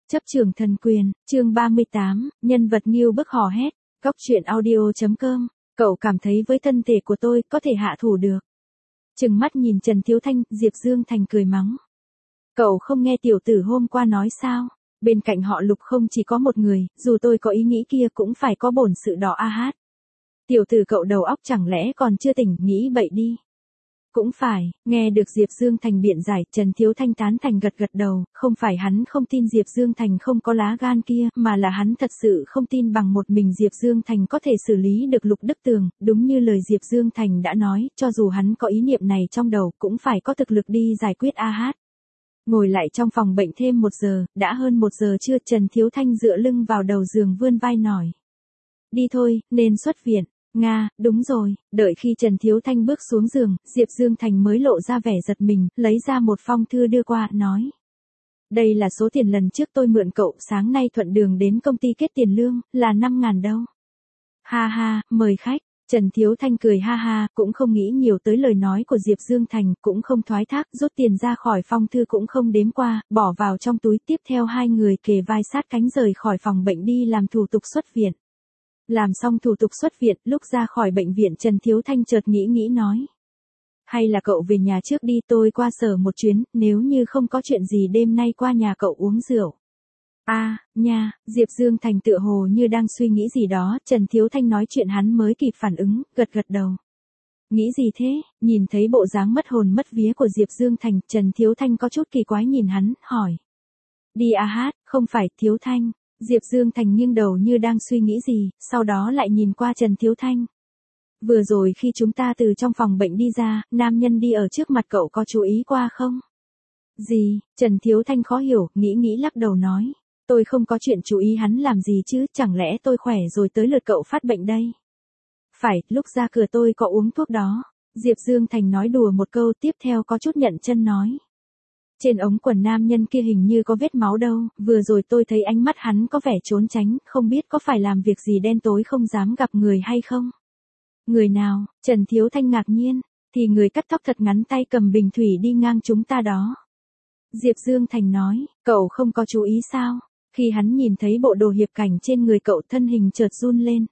Chấp trường thần quyền, chương 38, nhân vật nghiêu bức hò hét, góc truyện audio.com, cậu cảm thấy với thân thể của tôi có thể hạ thủ được. Trừng mắt nhìn Trần Thiếu Thanh, Diệp Dương Thành cười mắng. Cậu không nghe tiểu tử hôm qua nói sao, bên cạnh họ Lục không chỉ có một người, dù tôi có ý nghĩ kia cũng phải có bổn sự đó a hát. Tiểu tử cậu đầu óc chẳng lẽ còn chưa tỉnh, nghĩ bậy đi. Cũng phải, nghe được Diệp Dương Thành biện giải, Trần Thiếu Thanh tán thành gật gật đầu, không phải hắn không tin Diệp Dương Thành không có lá gan kia, mà là hắn thật sự không tin bằng một mình Diệp Dương Thành có thể xử lý được Lục Đức Tường, đúng như lời Diệp Dương Thành đã nói, cho dù hắn có ý niệm này trong đầu cũng phải có thực lực đi giải quyết a hát. Ngồi lại trong phòng bệnh thêm 1 giờ, đã hơn 1 giờ trưa, Trần Thiếu Thanh dựa lưng vào đầu giường vươn vai nói. Đi thôi, nên xuất viện. Nga, đúng rồi, đợi khi Trần Thiếu Thanh bước xuống giường, Diệp Dương Thành mới lộ ra vẻ giật mình, lấy ra một phong thư đưa qua, nói. Đây là số tiền lần trước tôi mượn cậu, sáng nay thuận đường đến công ty kết tiền lương, là 5.000 đâu. Ha ha, mời khách. Trần Thiếu Thanh cười ha ha, cũng không nghĩ nhiều tới lời nói của Diệp Dương Thành, cũng không thoái thác, rút tiền ra khỏi phong thư cũng không đếm qua, bỏ vào trong túi, tiếp theo hai người kề vai sát cánh rời khỏi phòng bệnh đi làm thủ tục xuất viện. Làm xong thủ tục xuất viện, lúc ra khỏi bệnh viện Trần Thiếu Thanh chợt nghĩ nói. Hay là cậu về nhà trước đi, tôi qua sở một chuyến, nếu như không có chuyện gì đêm nay qua nhà cậu uống rượu. Nha, Diệp Dương Thành tựa hồ như đang suy nghĩ gì đó, Trần Thiếu Thanh nói chuyện hắn mới kịp phản ứng, gật đầu. Nghĩ gì thế, nhìn thấy bộ dáng mất hồn mất vía của Diệp Dương Thành, Trần Thiếu Thanh có chút kỳ quái nhìn hắn, hỏi. Đi a hát, không phải, Thiếu Thanh. Diệp Dương Thành nghiêng đầu như đang suy nghĩ gì, sau đó lại nhìn qua Trần Thiếu Thanh. Vừa rồi khi chúng ta từ trong phòng bệnh đi ra, nam nhân đi ở trước mặt cậu có chú ý qua không? Gì? Trần Thiếu Thanh khó hiểu, nghĩ lắc đầu nói. Tôi không có chuyện chú ý hắn làm gì chứ, chẳng lẽ tôi khỏe rồi tới lượt cậu phát bệnh đây? Phải, lúc ra cửa tôi có uống thuốc đó. Diệp Dương Thành nói đùa một câu, tiếp theo có chút nhận chân nói. Trên ống quần nam nhân kia hình như có vết máu đâu, vừa rồi tôi thấy ánh mắt hắn có vẻ trốn tránh, không biết có phải làm việc gì đen tối không dám gặp người hay không? Người nào? Trần Thiếu Thanh ngạc nhiên, thì người cắt tóc thật ngắn tay cầm bình thủy đi ngang chúng ta đó. Diệp Dương Thành nói, cậu không có chú ý sao? Khi hắn nhìn thấy bộ đồ hiệp cảnh trên người cậu thân hình chợt run lên.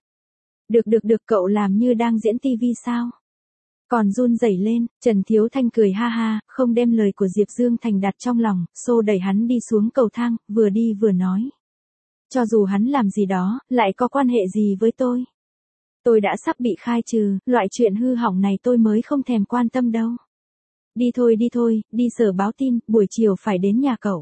Được cậu làm như đang diễn tivi sao? Còn run rẩy lên, Trần Thiếu Thanh cười ha ha, không đem lời của Diệp Dương Thành đặt trong lòng, xô đẩy hắn đi xuống cầu thang, vừa đi vừa nói. Cho dù hắn làm gì đó, lại có quan hệ gì với tôi? Tôi đã sắp bị khai trừ, loại chuyện hư hỏng này tôi mới không thèm quan tâm đâu. Đi thôi, đi sở báo tin, buổi chiều phải đến nhà cậu.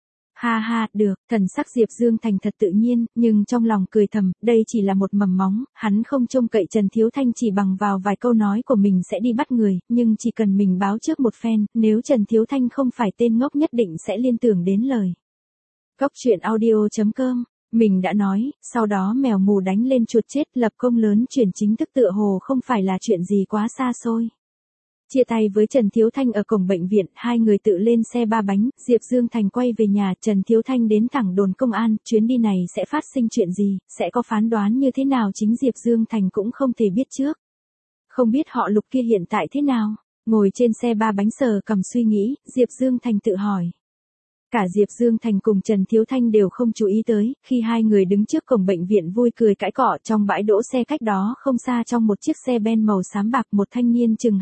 Ha ha, được, thần sắc Diệp Dương Thành thật tự nhiên, nhưng trong lòng cười thầm, đây chỉ là một mầm móng, hắn không trông cậy Trần Thiếu Thanh chỉ bằng vào vài câu nói của mình sẽ đi bắt người, nhưng chỉ cần mình báo trước một phen, nếu Trần Thiếu Thanh không phải tên ngốc nhất định sẽ liên tưởng đến lời. Góc truyện audio.com, mình đã nói, sau đó mèo mù đánh lên chuột chết, lập công lớn chuyển chính thức tựa hồ không phải là chuyện gì quá xa xôi. Chia tay với Trần Thiếu Thanh ở cổng bệnh viện, hai người tự lên xe 3 bánh, Diệp Dương Thành quay về nhà, Trần Thiếu Thanh đến thẳng đồn công an, chuyến đi này sẽ phát sinh chuyện gì, sẽ có phán đoán như thế nào chính Diệp Dương Thành cũng không thể biết trước. Không biết họ Lục kia hiện tại thế nào, ngồi trên xe 3 bánh sờ cầm suy nghĩ, Diệp Dương Thành tự hỏi. Cả Diệp Dương Thành cùng Trần Thiếu Thanh đều không chú ý tới, khi hai người đứng trước cổng bệnh viện vui cười cãi cọ trong bãi đỗ xe cách đó không xa trong một chiếc xe Ben màu xám bạc, một thanh niên chừng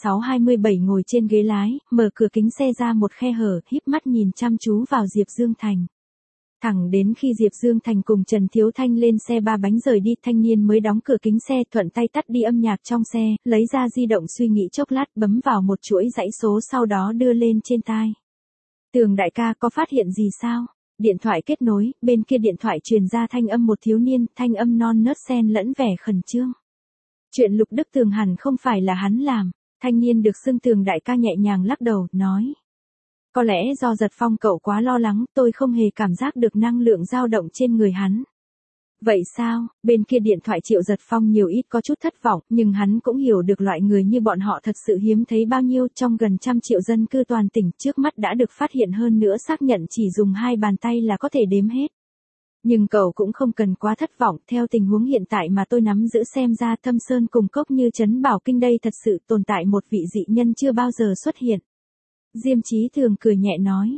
26-27 ngồi trên ghế lái, mở cửa kính xe ra một khe hở, híp mắt nhìn chăm chú vào Diệp Dương Thành. Thẳng đến khi Diệp Dương Thành cùng Trần Thiếu Thanh lên xe 3 bánh rời đi, thanh niên mới đóng cửa kính xe, thuận tay tắt đi âm nhạc trong xe, lấy ra di động suy nghĩ chốc lát, bấm vào một chuỗi dãy số sau đó đưa lên trên tai. Tường đại ca có phát hiện gì sao? Điện thoại kết nối, bên kia điện thoại truyền ra thanh âm một thiếu niên, thanh âm non nớt xen lẫn vẻ khẩn trương. Chuyện Lục Đức Tường hẳn không phải là hắn làm. Thanh niên được xưng Tường đại ca nhẹ nhàng lắc đầu, nói. Có lẽ do Giật Phong cậu quá lo lắng, tôi không hề cảm giác được năng lượng dao động trên người hắn. Vậy sao? Bên kia điện thoại Triệu Giật Phong nhiều ít có chút thất vọng, nhưng hắn cũng hiểu được loại người như bọn họ thật sự hiếm thấy bao nhiêu, trong gần 100 triệu dân cư toàn tỉnh, trước mắt đã được phát hiện hơn nữa xác nhận chỉ dùng 2 bàn tay là có thể đếm hết. Nhưng cậu cũng không cần quá thất vọng, theo tình huống hiện tại mà tôi nắm giữ xem ra Thâm Sơn cùng Cốc như Trấn Bảo Kinh đây thật sự tồn tại một vị dị nhân chưa bao giờ xuất hiện. Diêm Chí Thường cười nhẹ nói.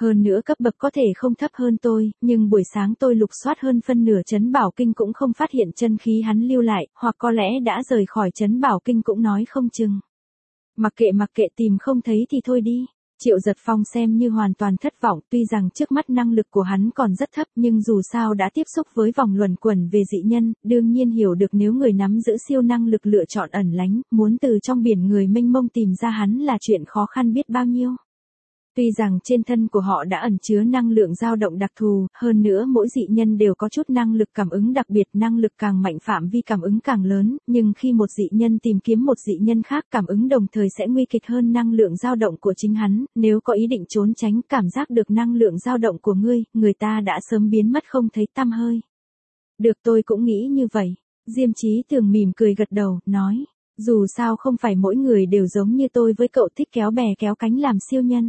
Hơn nữa cấp bậc có thể không thấp hơn tôi, nhưng buổi sáng tôi lục soát hơn phân nửa trấn Bảo Kinh cũng không phát hiện chân khí hắn lưu lại, hoặc có lẽ đã rời khỏi trấn Bảo Kinh cũng nói không chừng. Mặc kệ tìm không thấy thì thôi đi. Triệu Giật Phong xem như hoàn toàn thất vọng, tuy rằng trước mắt năng lực của hắn còn rất thấp nhưng dù sao đã tiếp xúc với vòng luẩn quẩn về dị nhân, đương nhiên hiểu được nếu người nắm giữ siêu năng lực lựa chọn ẩn lánh, muốn từ trong biển người mênh mông tìm ra hắn là chuyện khó khăn biết bao nhiêu. Tuy rằng trên thân của họ đã ẩn chứa năng lượng dao động đặc thù, hơn nữa mỗi dị nhân đều có chút năng lực cảm ứng đặc biệt, năng lực càng mạnh phạm vi cảm ứng càng lớn, nhưng khi một dị nhân tìm kiếm một dị nhân khác cảm ứng đồng thời sẽ nguy kịch hơn năng lượng dao động của chính hắn, nếu có ý định trốn tránh cảm giác được năng lượng dao động của ngươi, người ta đã sớm biến mất không thấy tăm hơi. Được, tôi cũng nghĩ như vậy. Diêm Chí Tường mỉm cười gật đầu, nói, dù sao không phải mỗi người đều giống như tôi với cậu thích kéo bè kéo cánh làm siêu nhân.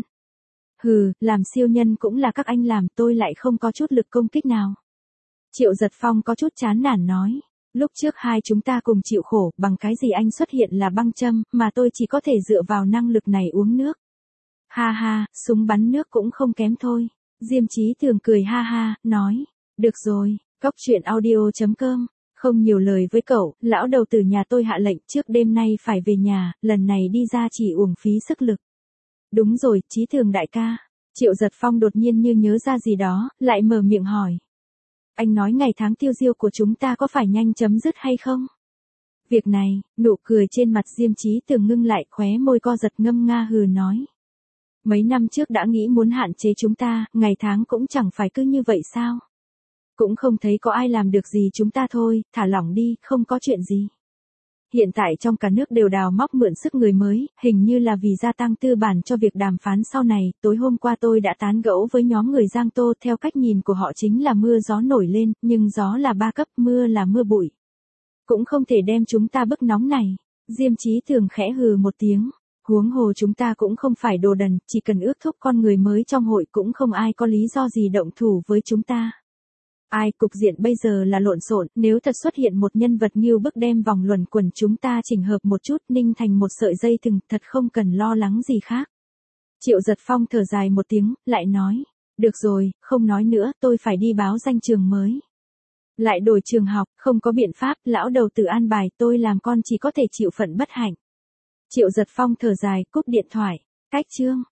Hừ, làm siêu nhân cũng là các anh làm, tôi lại không có chút lực công kích nào. Triệu Giật Phong có chút chán nản nói, lúc trước hai chúng ta cùng chịu khổ, bằng cái gì anh xuất hiện là băng châm, mà tôi chỉ có thể dựa vào năng lực này uống nước. Ha ha, súng bắn nước cũng không kém thôi. Diêm Chí Tường cười ha ha, nói, được rồi, cóc truyện audio.com. Không nhiều lời với cậu, lão đầu tử nhà tôi hạ lệnh trước đêm nay phải về nhà, lần này đi ra chỉ uổng phí sức lực. Đúng rồi, Chí Tường đại ca. Triệu Giật Phong đột nhiên như nhớ ra gì đó, lại mở miệng hỏi. Anh nói ngày tháng tiêu diêu của chúng ta có phải nhanh chấm dứt hay không? Việc này, nụ cười trên mặt Diêm Chí Tường ngưng lại, khóe môi co giật ngâm nga hừ nói. Mấy năm trước đã nghĩ muốn hạn chế chúng ta, ngày tháng cũng chẳng phải cứ như vậy sao? Cũng không thấy có ai làm được gì chúng ta thôi, thả lỏng đi, không có chuyện gì. Hiện tại trong cả nước đều đào móc mượn sức người mới, hình như là vì gia tăng tư bản cho việc đàm phán sau này, tối hôm qua tôi đã tán gẫu với nhóm người Giang Tô, theo cách nhìn của họ chính là mưa gió nổi lên, nhưng gió là 3 cấp, mưa là mưa bụi. Cũng không thể đem chúng ta bức nóng này. Diêm Chí Tường khẽ hừ một tiếng, huống hồ chúng ta cũng không phải đồ đần, chỉ cần ước thúc con người mới trong hội cũng không ai có lý do gì động thủ với chúng ta. Ai, cục diện bây giờ là lộn xộn, nếu thật xuất hiện một nhân vật nghiêu bức đem vòng luẩn quẩn chúng ta chỉnh hợp một chút ninh thành một sợi dây thừng, thật không cần lo lắng gì khác. Triệu Giật Phong thở dài một tiếng, lại nói, được rồi, không nói nữa, tôi phải đi báo danh trường mới. Lại đổi trường học, không có biện pháp, lão đầu tử an bài, tôi làm con chỉ có thể chịu phận bất hạnh. Triệu Giật Phong thở dài, cúp điện thoại, cách chương.